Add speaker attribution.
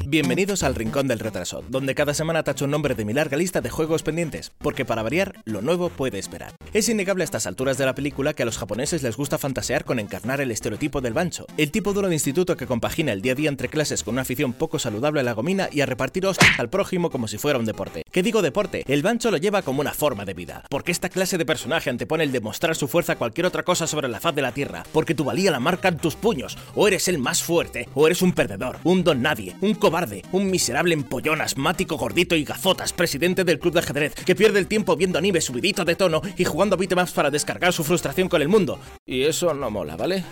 Speaker 1: Bienvenidos al Rincón del Retraso, donde cada semana tacho un nombre de mi larga lista de juegos pendientes, porque para variar, lo nuevo puede esperar. Es innegable a estas alturas de la película que a los japoneses les gusta fantasear con encarnar el estereotipo del bancho, el tipo duro de instituto que compagina el día a día entre clases con una afición poco saludable a la gomina y a repartir hostias al prójimo como si fuera un deporte. ¿Qué digo deporte? El bancho lo lleva como una forma de vida, porque esta clase de personaje antepone el demostrar su fuerza a cualquier otra cosa sobre la faz de la tierra, porque tu valía la marcan tus puños, o eres el más fuerte, o eres un perdedor, un don nadie, un cobarde, un miserable empollón asmático gordito y gafotas, presidente del club de ajedrez, que pierde el tiempo viendo anime subidito de tono y jugando beatemaps para descargar su frustración con el mundo. Y eso no mola, ¿vale?